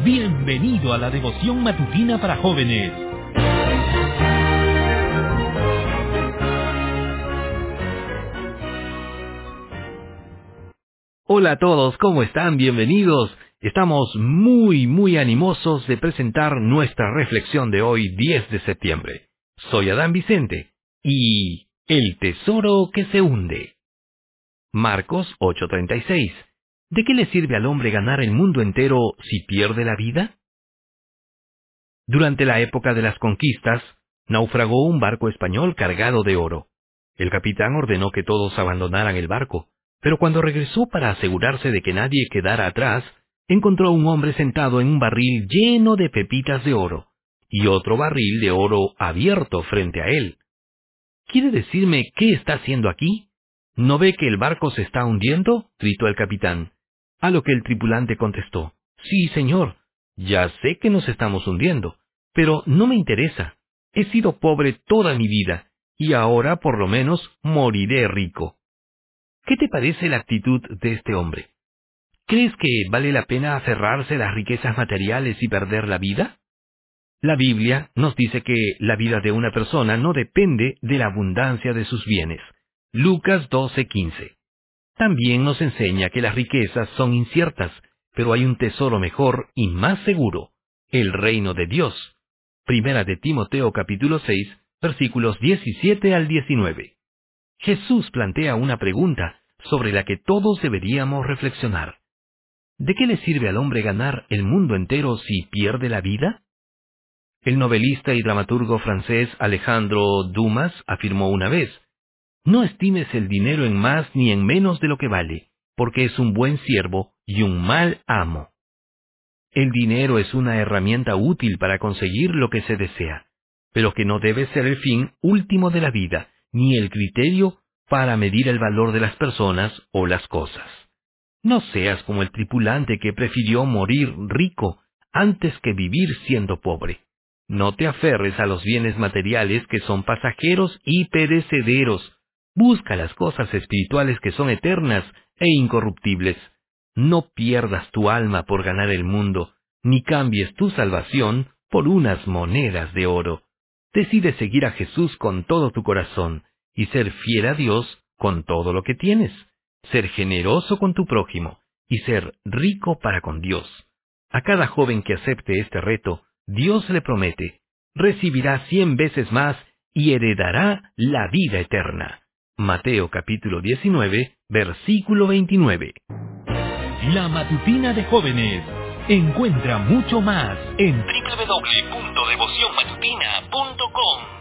Bienvenido a la devoción matutina para jóvenes. Hola a todos, ¿cómo están? Bienvenidos. Estamos muy animosos de presentar nuestra reflexión de hoy, 10 de septiembre. Soy Adán Vicente y el tesoro que se hunde. Marcos 8:36. ¿De qué le sirve al hombre ganar el mundo entero si pierde la vida? Durante la época de las conquistas, naufragó un barco español cargado de oro. El capitán ordenó que todos abandonaran el barco, pero cuando regresó para asegurarse de que nadie quedara atrás, encontró a un hombre sentado en un barril lleno de pepitas de oro, y otro barril de oro abierto frente a él. ¿Quiere decirme qué está haciendo aquí? ¿No ve que el barco se está hundiendo?, gritó el capitán. A lo que el tripulante contestó: Sí, señor, ya sé que nos estamos hundiendo, pero no me interesa. He sido pobre toda mi vida, y ahora por lo menos moriré rico. ¿Qué te parece la actitud de este hombre? ¿Crees que vale la pena aferrarse a las riquezas materiales y perder la vida? La Biblia nos dice que la vida de una persona no depende de la abundancia de sus bienes. Lucas 12:15. También nos enseña que las riquezas son inciertas, pero hay un tesoro mejor y más seguro: el reino de Dios. Primera de Timoteo capítulo 6, versículos 17 al 19. Jesús plantea una pregunta sobre la que todos deberíamos reflexionar. ¿De qué le sirve al hombre ganar el mundo entero si pierde la vida? El novelista y dramaturgo francés Alejandro Dumas afirmó una vez: No estimes el dinero en más ni en menos de lo que vale, porque es un buen siervo y un mal amo. El dinero es una herramienta útil para conseguir lo que se desea, pero que no debe ser el fin último de la vida, ni el criterio para medir el valor de las personas o las cosas. No seas como el tripulante que prefirió morir rico antes que vivir siendo pobre. No te aferres a los bienes materiales que son pasajeros y perecederos. Busca las cosas espirituales que son eternas e incorruptibles. No pierdas tu alma por ganar el mundo, ni cambies tu salvación por unas monedas de oro. Decide seguir a Jesús con todo tu corazón y ser fiel a Dios con todo lo que tienes. Ser generoso con tu prójimo y ser rico para con Dios. A cada joven que acepte este reto, Dios le promete: recibirá 100 veces más y heredará la vida eterna. Mateo capítulo 19, versículo 29. La Matutina de Jóvenes. Encuentra mucho más en www.devocionmatutina.com.